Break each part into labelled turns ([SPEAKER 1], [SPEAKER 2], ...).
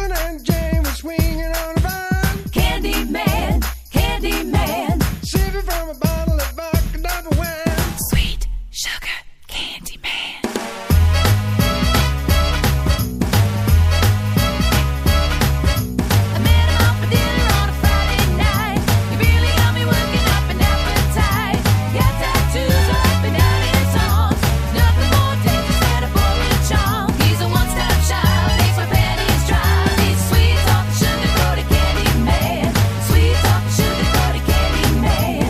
[SPEAKER 1] Darling and Jane were swinging on a vine.
[SPEAKER 2] Candyman, Candyman.
[SPEAKER 1] Sipping from a bottle of vodka double wine.
[SPEAKER 2] Sweet sugar Candyman. I met him out for dinner on a Friday night. He really got me working up an appetite. Got tattoos up and down his arms. Nothing more dangerous than a bullet charm. He's a one-stop shop, makes my panties dry. He's sweet talking sugar-coated Candyman. Sweet talking sugar-coated Candyman.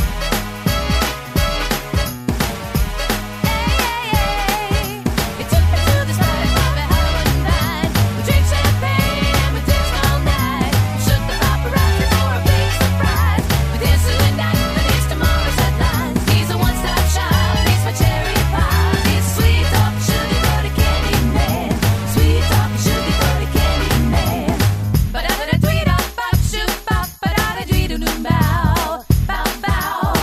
[SPEAKER 2] He took me to this private club at Hollywood and Vine. We drank champagne and we danced all night. Shook the paparazzi for a big surprise. We danced to the night that is tomorrow's headlines. He's a one-stop shop, makes my cherry pie. He's sweet talking sugar-coated Candyman. Sweet talking sugar-coated Candyman. But I did a tweet up, bop, shoot, bop, but I did tweet a bow, bow, bow.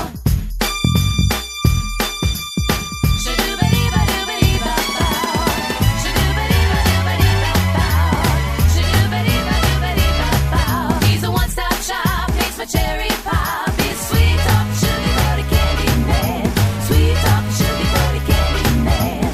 [SPEAKER 2] He's a one-stop shop, makes my cherry pop. He's sweet talking sugar-coated Candyman. Sweet talking sugar-coated Candyman.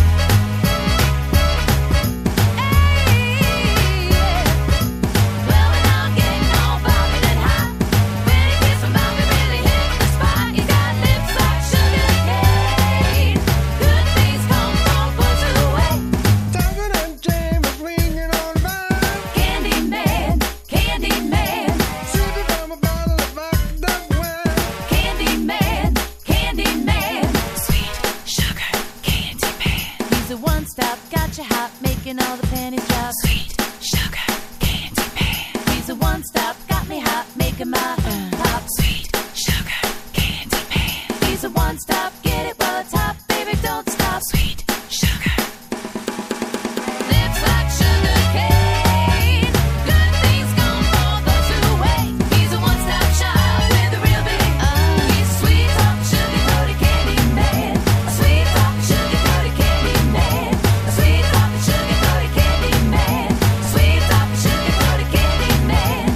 [SPEAKER 2] Well, when I'm getting all bobbing and hot, when he gets from out, we really hit the spot. He's got lips like sugar cane. Good things come from boys who wait.
[SPEAKER 1] Darling and Jane were swinging on a vine.
[SPEAKER 2] Candyman, Candyman.
[SPEAKER 1] Sipping from a bottle of vodka double wine.
[SPEAKER 2] Candyman, Candyman. Sweet sugar Candyman. He's a one-stop, got you hot, making all the panties drop. Sweet sugar Candyman. He's a one-stop, got me hot, making my pop. Sweet sugar Candyman. He's a one-stop, get it while it's hot, baby, don't stop. Sweet sugar. Lips like sugar cane. Good things come for those who wait. He's a one-stop shop with a real big He's sweet talking sugar-coated Candyman. A sweet talking sugar-coated Candyman. A sweet talking sugar-coated Candyman. Sweet talking sugar-coated Candyman.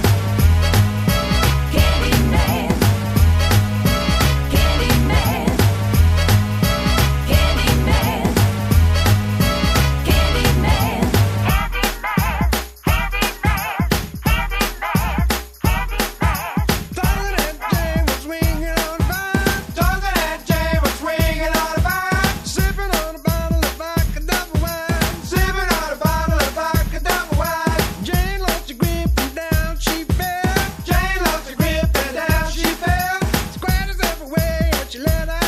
[SPEAKER 2] Candyman. Candyman. Candyman.
[SPEAKER 1] Darling and Jane were swinging on a vine. Darling and Jane were swinging on a vine. Sipping on a bottle of vodka double wine. Sipping on a bottle of vodka double wine. Jane lost her grip and down she fell. Jane lost her grip and down she fell. Squatters everywhere and she let out